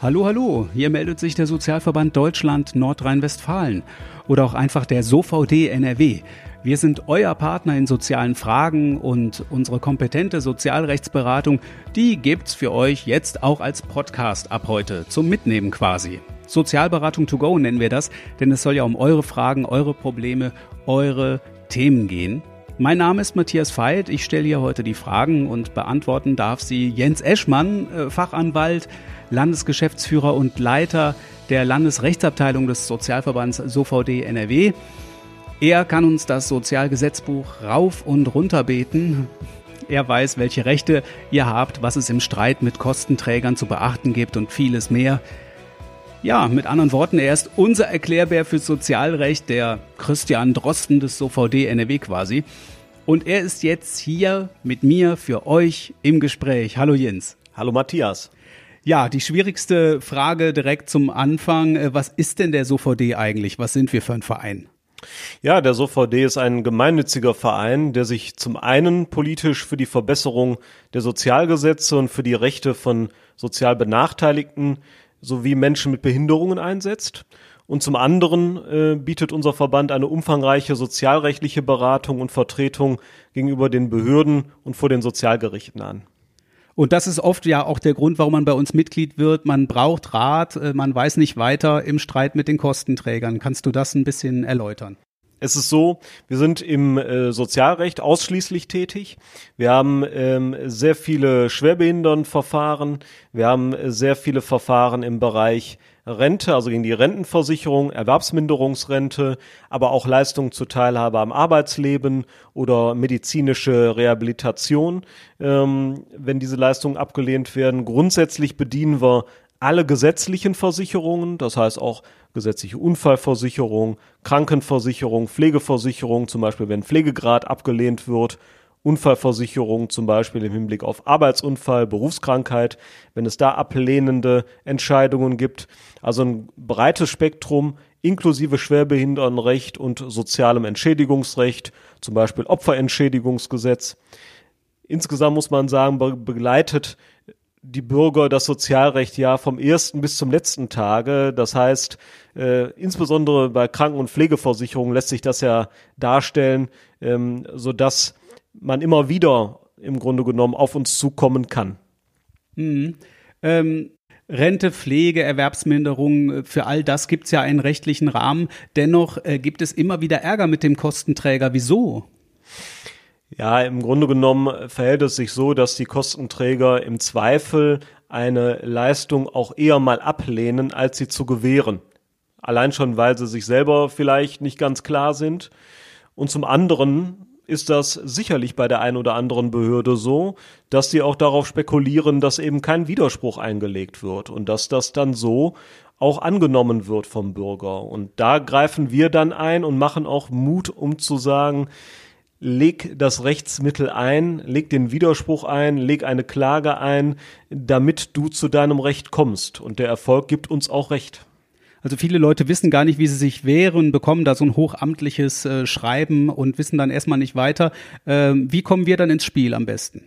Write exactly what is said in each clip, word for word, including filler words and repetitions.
Hallo, hallo, hier meldet sich der Sozialverband Deutschland Nordrhein-Westfalen oder auch einfach der S O V D N R W. Wir sind euer Partner in sozialen Fragen und unsere kompetente Sozialrechtsberatung, die gibt's für euch jetzt auch als Podcast ab heute, zum Mitnehmen quasi. Sozialberatung to go nennen wir das, denn es soll ja um eure Fragen, eure Probleme, eure Themen gehen. Mein Name ist Matthias Veit, ich stelle hier heute die Fragen und beantworten darf sie Jens Eschmann, Fachanwalt, Landesgeschäftsführer und Leiter der Landesrechtsabteilung des Sozialverbands S O V D N R W. Er kann uns das Sozialgesetzbuch rauf und runter beten. Er weiß, welche Rechte ihr habt, was es im Streit mit Kostenträgern zu beachten gibt und vieles mehr. Ja, mit anderen Worten, er ist unser Erklärbär für Sozialrecht, der Christian Drosten des S O V D N R W quasi. Und er ist jetzt hier mit mir für euch im Gespräch. Hallo Jens. Hallo Matthias. Ja, die schwierigste Frage direkt zum Anfang. Was ist denn der S O V D eigentlich? Was sind wir für ein Verein? Ja, der S O V D ist ein gemeinnütziger Verein, der sich zum einen politisch für die Verbesserung der Sozialgesetze und für die Rechte von sozial Benachteiligten sowie Menschen mit Behinderungen einsetzt. Und zum anderen äh, bietet unser Verband eine umfangreiche sozialrechtliche Beratung und Vertretung gegenüber den Behörden und vor den Sozialgerichten an. Und das ist oft ja auch der Grund, warum man bei uns Mitglied wird. Man braucht Rat, man weiß nicht weiter im Streit mit den Kostenträgern. Kannst du das ein bisschen erläutern? Es ist so, wir sind im äh, Sozialrecht ausschließlich tätig. Wir haben ähm, sehr viele Schwerbehindertenverfahren. Wir haben äh, sehr viele Verfahren im Bereich Rente, also gegen die Rentenversicherung, Erwerbsminderungsrente, aber auch Leistungen zur Teilhabe am Arbeitsleben oder medizinische Rehabilitation, ähm, wenn diese Leistungen abgelehnt werden. Grundsätzlich bedienen wir alle gesetzlichen Versicherungen, das heißt auch gesetzliche Unfallversicherung, Krankenversicherung, Pflegeversicherung, zum Beispiel wenn Pflegegrad abgelehnt wird, Unfallversicherung zum Beispiel im Hinblick auf Arbeitsunfall, Berufskrankheit, wenn es da ablehnende Entscheidungen gibt. Also ein breites Spektrum inklusive Schwerbehindertenrecht und sozialem Entschädigungsrecht, zum Beispiel Opferentschädigungsgesetz. Insgesamt muss man sagen, be- begleitet die Bürger das Sozialrecht ja vom ersten bis zum letzten Tage. Das heißt, äh, insbesondere bei Kranken- und Pflegeversicherungen lässt sich das ja darstellen, ähm, sodass man immer wieder im Grunde genommen auf uns zukommen kann. Mhm. Ähm, Rente, Pflege, Erwerbsminderung, für all das gibt es ja einen rechtlichen Rahmen. Dennoch äh, gibt es immer wieder Ärger mit dem Kostenträger. Wieso? Ja, im Grunde genommen verhält es sich so, dass die Kostenträger im Zweifel eine Leistung auch eher mal ablehnen, als sie zu gewähren. Allein schon, weil sie sich selber vielleicht nicht ganz klar sind. Und zum anderen ist das sicherlich bei der einen oder anderen Behörde so, dass die auch darauf spekulieren, dass eben kein Widerspruch eingelegt wird und dass das dann so auch angenommen wird vom Bürger. Und da greifen wir dann ein und machen auch Mut, um zu sagen, leg das Rechtsmittel ein, leg den Widerspruch ein, leg eine Klage ein, damit du zu deinem Recht kommst. Und der Erfolg gibt uns auch Recht. Also viele Leute wissen gar nicht, wie sie sich wehren, bekommen da so ein hochamtliches äh, Schreiben und wissen dann erstmal nicht weiter. Ähm, wie kommen wir dann ins Spiel am besten?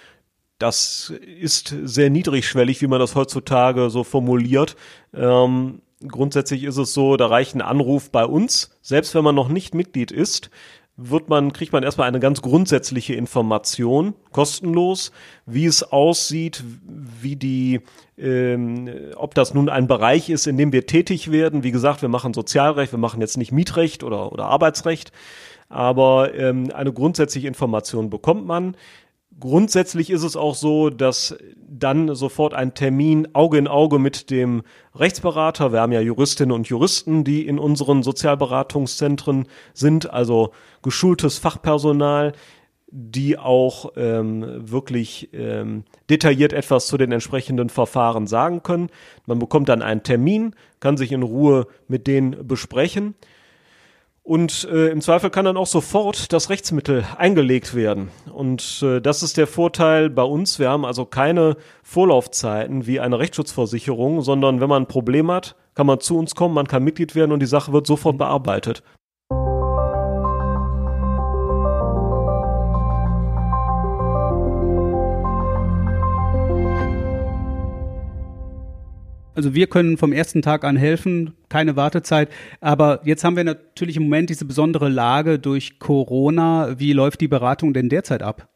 Das ist sehr niedrigschwellig, wie man das heutzutage so formuliert. Ähm, grundsätzlich ist es so, da reicht ein Anruf bei uns, selbst wenn man noch nicht Mitglied ist, wird man, kriegt man erstmal eine ganz grundsätzliche Information, kostenlos, wie es aussieht, wie die, ähm, ob das nun ein Bereich ist, in dem wir tätig werden. Wie gesagt, wir machen Sozialrecht, wir machen jetzt nicht Mietrecht oder, oder Arbeitsrecht, aber ähm, eine grundsätzliche Information bekommt man. Grundsätzlich ist es auch so, dass dann sofort ein Termin Auge in Auge mit dem Rechtsberater, wir haben ja Juristinnen und Juristen, die in unseren Sozialberatungszentren sind, also geschultes Fachpersonal, die auch ähm, wirklich ähm, detailliert etwas zu den entsprechenden Verfahren sagen können. Man bekommt dann einen Termin, kann sich in Ruhe mit denen besprechen. Und äh, im Zweifel kann dann auch sofort das Rechtsmittel eingelegt werden. Und äh, das ist der Vorteil bei uns. Wir haben also keine Vorlaufzeiten wie eine Rechtsschutzversicherung, sondern wenn man ein Problem hat, kann man zu uns kommen, man kann Mitglied werden und die Sache wird sofort bearbeitet. Also wir können vom ersten Tag an helfen, keine Wartezeit. Aber jetzt haben wir natürlich im Moment diese besondere Lage durch Corona. Wie läuft die Beratung denn derzeit ab?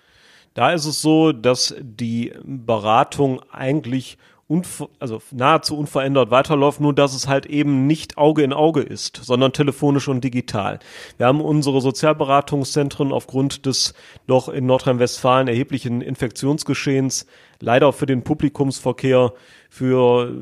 Da ist es so, dass die Beratung eigentlich unver- also nahezu unverändert weiterläuft, nur dass es halt eben nicht Auge in Auge ist, sondern telefonisch und digital. Wir haben unsere Sozialberatungszentren aufgrund des doch in Nordrhein-Westfalen erheblichen Infektionsgeschehens leider für den Publikumsverkehr für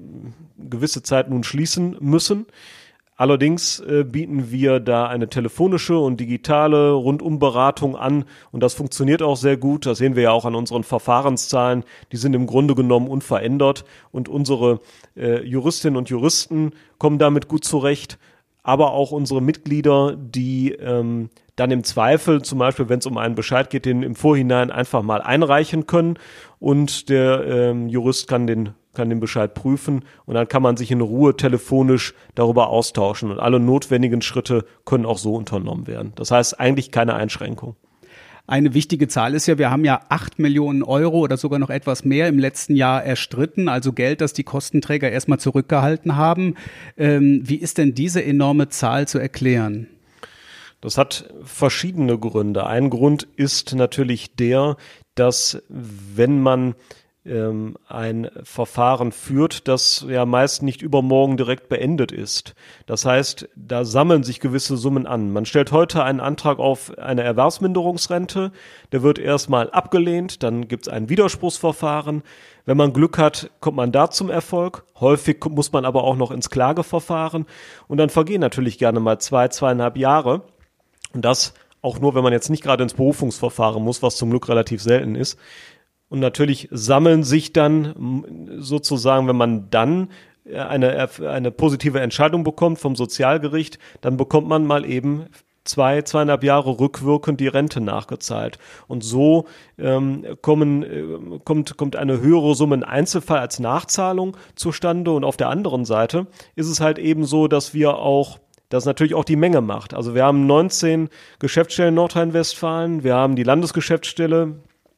gewisse Zeit nun schließen müssen. Allerdings äh, bieten wir da eine telefonische und digitale Rundumberatung an und das funktioniert auch sehr gut. Das sehen wir ja auch an unseren Verfahrenszahlen. Die sind im Grunde genommen unverändert und unsere äh, Juristinnen und Juristen kommen damit gut zurecht, aber auch unsere Mitglieder, die ähm, dann im Zweifel, zum Beispiel wenn es um einen Bescheid geht, den im Vorhinein einfach mal einreichen können und der ähm, Jurist kann den kann den Bescheid prüfen und dann kann man sich in Ruhe telefonisch darüber austauschen und alle notwendigen Schritte können auch so unternommen werden. Das heißt eigentlich keine Einschränkung. Eine wichtige Zahl ist ja, wir haben ja acht Millionen Euro oder sogar noch etwas mehr im letzten Jahr erstritten, also Geld, das die Kostenträger erstmal zurückgehalten haben. Ähm, wie ist denn diese enorme Zahl zu erklären? Das hat verschiedene Gründe. Ein Grund ist natürlich der, dass wenn man ähm, ein Verfahren führt, das ja meist nicht übermorgen direkt beendet ist. Das heißt, da sammeln sich gewisse Summen an. Man stellt heute einen Antrag auf eine Erwerbsminderungsrente, der wird erstmal abgelehnt, dann gibt es ein Widerspruchsverfahren. Wenn man Glück hat, kommt man da zum Erfolg. Häufig muss man aber auch noch ins Klageverfahren und dann vergehen natürlich gerne mal zwei, zweieinhalb Jahre. Und das auch nur, wenn man jetzt nicht gerade ins Berufungsverfahren muss, was zum Glück relativ selten ist. Und natürlich sammeln sich dann sozusagen, wenn man dann eine, eine positive Entscheidung bekommt vom Sozialgericht, dann bekommt man mal eben zwei, zweieinhalb Jahre rückwirkend die Rente nachgezahlt. Und so ähm, kommen, äh, kommt, kommt eine höhere Summe im Einzelfall als Nachzahlung zustande. Und auf der anderen Seite ist es halt eben so, dass wir auch das natürlich auch die Menge macht. Also wir haben neunzehn Geschäftsstellen in Nordrhein-Westfalen, wir haben die Landesgeschäftsstelle,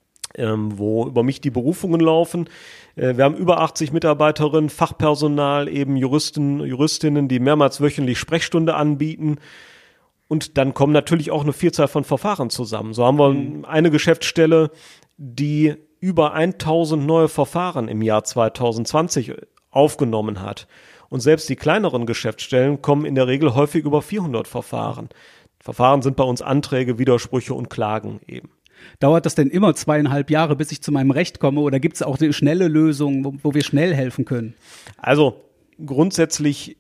ähm, wo über mich die Berufungen laufen. Äh, wir haben über achtzig Mitarbeiterinnen, Fachpersonal, eben Juristen, Juristinnen, die mehrmals wöchentlich Sprechstunde anbieten. Und dann kommen natürlich auch eine Vielzahl von Verfahren zusammen. So haben wir mhm. eine Geschäftsstelle, die über tausend neue Verfahren im Jahr zwanzig zwanzig aufgenommen hat. Und selbst die kleineren Geschäftsstellen kommen in der Regel häufig über vierhundert Verfahren. Verfahren sind bei uns Anträge, Widersprüche und Klagen eben. Dauert das denn immer zweieinhalb Jahre, bis ich zu meinem Recht komme? Oder gibt es auch eine schnelle Lösung, wo, wo wir schnell helfen können? Also grundsätzlich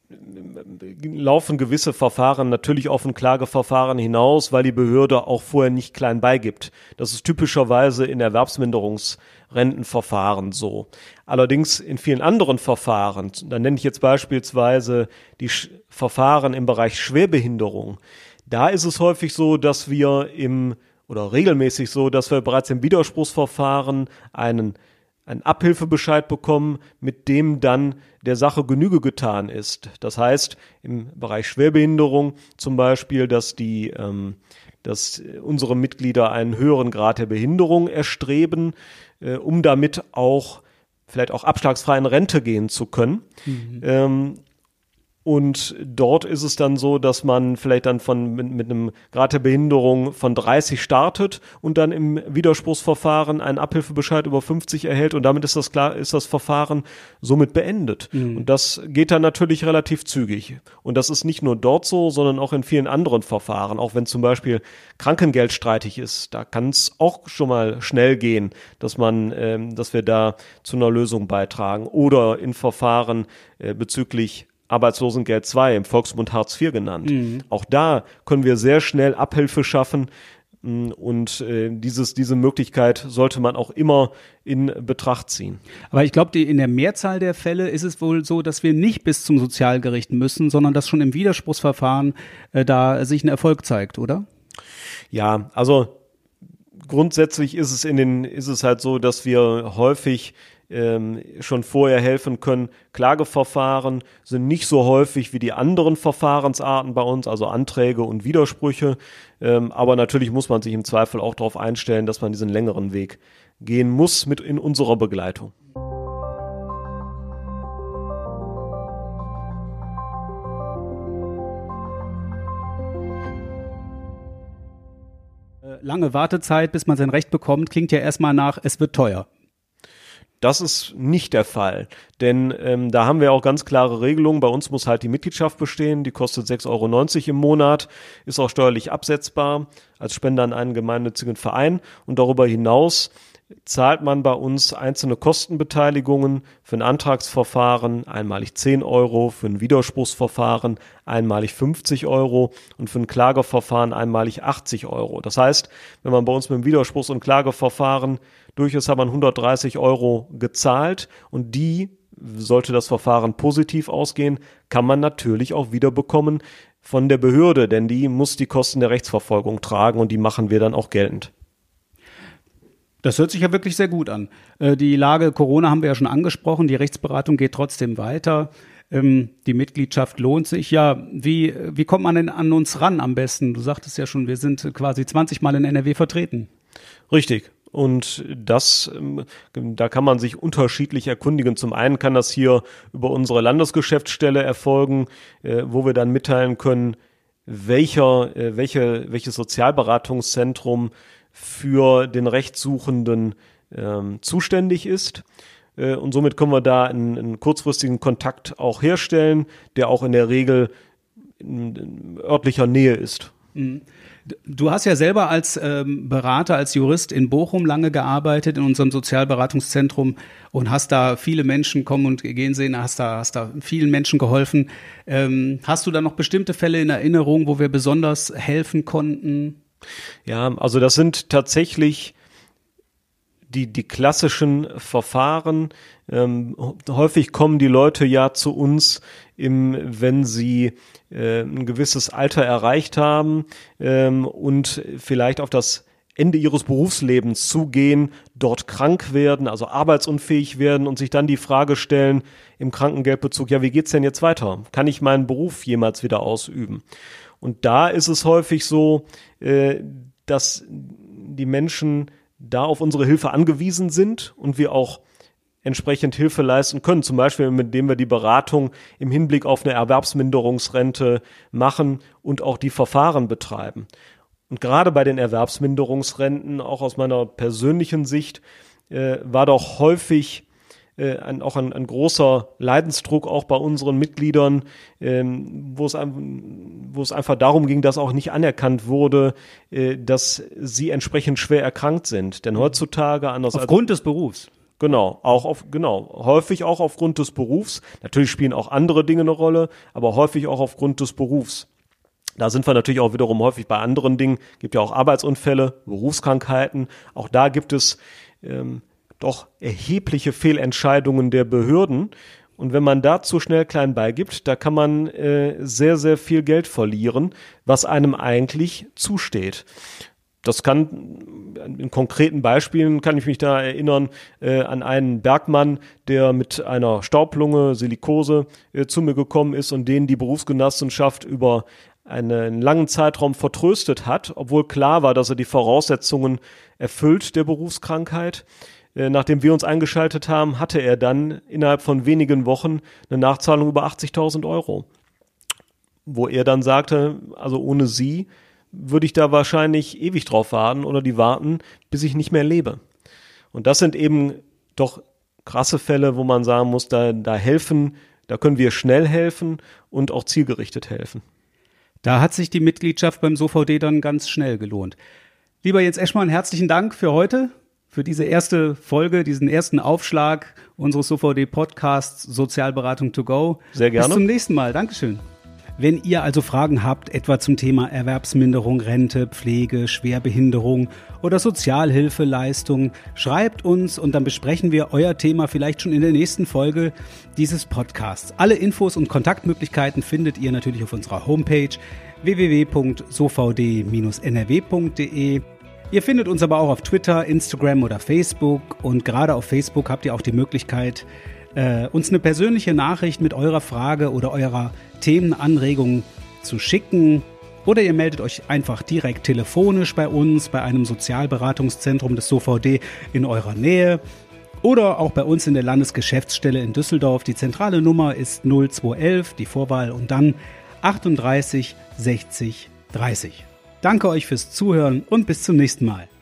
laufen gewisse Verfahren natürlich auf ein Klageverfahren hinaus, weil die Behörde auch vorher nicht klein beigibt. Das ist typischerweise in Erwerbsminderungsrentenverfahren so. Allerdings in vielen anderen Verfahren, da nenne ich jetzt beispielsweise die Sch- Verfahren im Bereich Schwerbehinderung, da ist es häufig so, dass wir im oder regelmäßig so, dass wir bereits im Widerspruchsverfahren einen einen Abhilfebescheid bekommen, mit dem dann der Sache Genüge getan ist. Das heißt, im Bereich Schwerbehinderung zum Beispiel, dass die, ähm, dass unsere Mitglieder einen höheren Grad der Behinderung erstreben, äh, um damit auch vielleicht auch abschlagsfrei in Rente gehen zu können. Mhm. Ähm, Und dort ist es dann so, dass man vielleicht dann von mit, mit einem Grad der Behinderung von dreißig startet und dann im Widerspruchsverfahren einen Abhilfebescheid über fünfzig erhält und damit ist das klar, ist das Verfahren somit beendet. Mhm. Und das geht dann natürlich relativ zügig. Und das ist nicht nur dort so, sondern auch in vielen anderen Verfahren. Auch wenn zum Beispiel Krankengeld streitig ist, da kann es auch schon mal schnell gehen, dass man, ähm, dass wir da zu einer Lösung beitragen. Oder in Verfahren äh, bezüglich Arbeitslosengeld zwei, im Volksmund Hartz vier genannt. Mhm. Auch da können wir sehr schnell Abhilfe schaffen und äh, dieses, diese Möglichkeit sollte man auch immer in Betracht ziehen. Aber ich glaube, in der Mehrzahl der Fälle ist es wohl so, dass wir nicht bis zum Sozialgericht müssen, sondern dass schon im Widerspruchsverfahren äh, da sich ein Erfolg zeigt, oder? Ja, also grundsätzlich ist es in den, ist es halt so, dass wir häufig Ähm, schon vorher helfen können. Klageverfahren sind nicht so häufig wie die anderen Verfahrensarten bei uns, also Anträge und Widersprüche. Ähm, aber natürlich muss man sich im Zweifel auch darauf einstellen, dass man diesen längeren Weg gehen muss mit in unserer Begleitung. lange Wartezeit, bis man sein Recht bekommt, klingt ja erstmal nach, es wird teuer. Das ist nicht der Fall, denn ähm, da haben wir auch ganz klare Regelungen. Bei uns muss halt die Mitgliedschaft bestehen, die kostet sechs Euro neunzig im Monat, ist auch steuerlich absetzbar als Spender an einen gemeinnützigen Verein und darüber hinaus zahlt man bei uns einzelne Kostenbeteiligungen für ein Antragsverfahren einmalig zehn Euro, für ein Widerspruchsverfahren einmalig fünfzig Euro und für ein Klageverfahren einmalig achtzig Euro. Das heißt, wenn man bei uns mit dem Widerspruchs- und Klageverfahren durch ist, hat man hundertdreißig Euro gezahlt und die, sollte das Verfahren positiv ausgehen, kann man natürlich auch wiederbekommen von der Behörde, denn die muss die Kosten der Rechtsverfolgung tragen und die machen wir dann auch geltend. Das hört sich ja wirklich sehr gut an. Die Lage Corona haben wir ja schon angesprochen. Die Rechtsberatung geht trotzdem weiter. Die Mitgliedschaft lohnt sich ja. Wie, wie kommt man denn an uns ran am besten? Du sagtest ja schon, wir sind quasi zwanzig Mal in N R W vertreten. Richtig. Und das, da kann man sich unterschiedlich erkundigen. Zum einen kann das hier über unsere Landesgeschäftsstelle erfolgen, wo wir dann mitteilen können, welcher, welche, welches Sozialberatungszentrum für den Rechtssuchenden ähm, zuständig ist. Äh, und somit können wir da einen, einen kurzfristigen Kontakt auch herstellen, der auch in der Regel in, in örtlicher Nähe ist. Du hast ja selber als ähm, Berater, als Jurist in Bochum lange gearbeitet, in unserem Sozialberatungszentrum und hast da viele Menschen kommen und gehen sehen, hast da, hast da vielen Menschen geholfen. Ähm, hast du da noch bestimmte Fälle in Erinnerung, wo wir besonders helfen konnten? Ja, also das sind tatsächlich die, die klassischen Verfahren. Ähm, häufig kommen die Leute ja zu uns, im, wenn sie äh, ein gewisses Alter erreicht haben ähm, und vielleicht auf das Ende ihres Berufslebens zugehen, dort krank werden, also arbeitsunfähig werden und sich dann die Frage stellen im Krankengeldbezug, ja, wie geht's denn jetzt weiter? Kann ich meinen Beruf jemals wieder ausüben? Und da ist es häufig so, äh, dass die Menschen da auf unsere Hilfe angewiesen sind und wir auch entsprechend Hilfe leisten können. Zum Beispiel, indem wir die Beratung im Hinblick auf eine Erwerbsminderungsrente machen und auch die Verfahren betreiben. Und gerade bei den Erwerbsminderungsrenten, auch aus meiner persönlichen Sicht, äh, war doch häufig Äh, ein, auch ein, ein großer Leidensdruck auch bei unseren Mitgliedern, ähm, wo es, wo es einfach darum ging, dass auch nicht anerkannt wurde, äh, dass sie entsprechend schwer erkrankt sind. Denn heutzutage anders aufgrund als, des Berufs. Genau, auch auf, genau, häufig auch aufgrund des Berufs. Natürlich spielen auch andere Dinge eine Rolle, aber häufig auch aufgrund des Berufs. Da sind wir natürlich auch wiederum häufig bei anderen Dingen. Gibt ja auch Arbeitsunfälle, Berufskrankheiten. Auch da gibt es ähm, doch erhebliche Fehlentscheidungen der Behörden. Und wenn man da zu schnell klein beigibt, da kann man äh, sehr, sehr viel Geld verlieren, was einem eigentlich zusteht. Das kann, in konkreten Beispielen kann ich mich da erinnern, äh, an einen Bergmann, der mit einer Staublunge, Silikose äh, zu mir gekommen ist und den die Berufsgenossenschaft über einen langen Zeitraum vertröstet hat, obwohl klar war, dass er die Voraussetzungen erfüllt der Berufskrankheit. Nachdem wir uns eingeschaltet haben, hatte er dann innerhalb von wenigen Wochen eine Nachzahlung über achtzigtausend Euro. Wo er dann sagte, also ohne Sie würde ich da wahrscheinlich ewig drauf warten oder die warten, bis ich nicht mehr lebe. Und das sind eben doch krasse Fälle, wo man sagen muss, da, da helfen, da können wir schnell helfen und auch zielgerichtet helfen. Da hat sich die Mitgliedschaft beim S O V D dann ganz schnell gelohnt. Lieber Jens Eschmann, herzlichen Dank für heute. Für diese erste Folge, diesen ersten Aufschlag unseres S O V D-Podcasts Sozialberatung to go. Sehr gerne. Bis zum nächsten Mal. Dankeschön. Wenn ihr also Fragen habt, etwa zum Thema Erwerbsminderung, Rente, Pflege, Schwerbehinderung oder Sozialhilfeleistung, schreibt uns und dann besprechen wir euer Thema vielleicht schon in der nächsten Folge dieses Podcasts. Alle Infos und Kontaktmöglichkeiten findet ihr natürlich auf unserer Homepage w w w punkt s o v d dash n r w punkt d e. Ihr findet uns aber auch auf Twitter, Instagram oder Facebook und gerade auf Facebook habt ihr auch die Möglichkeit, äh, uns eine persönliche Nachricht mit eurer Frage oder eurer Themenanregung zu schicken. Oder ihr meldet euch einfach direkt telefonisch bei uns, bei einem Sozialberatungszentrum des S O V D in eurer Nähe oder auch bei uns in der Landesgeschäftsstelle in Düsseldorf. Die zentrale Nummer ist null zwei eins eins, die Vorwahl und dann achtunddreißig sechzig dreißig. Danke euch fürs Zuhören und bis zum nächsten Mal.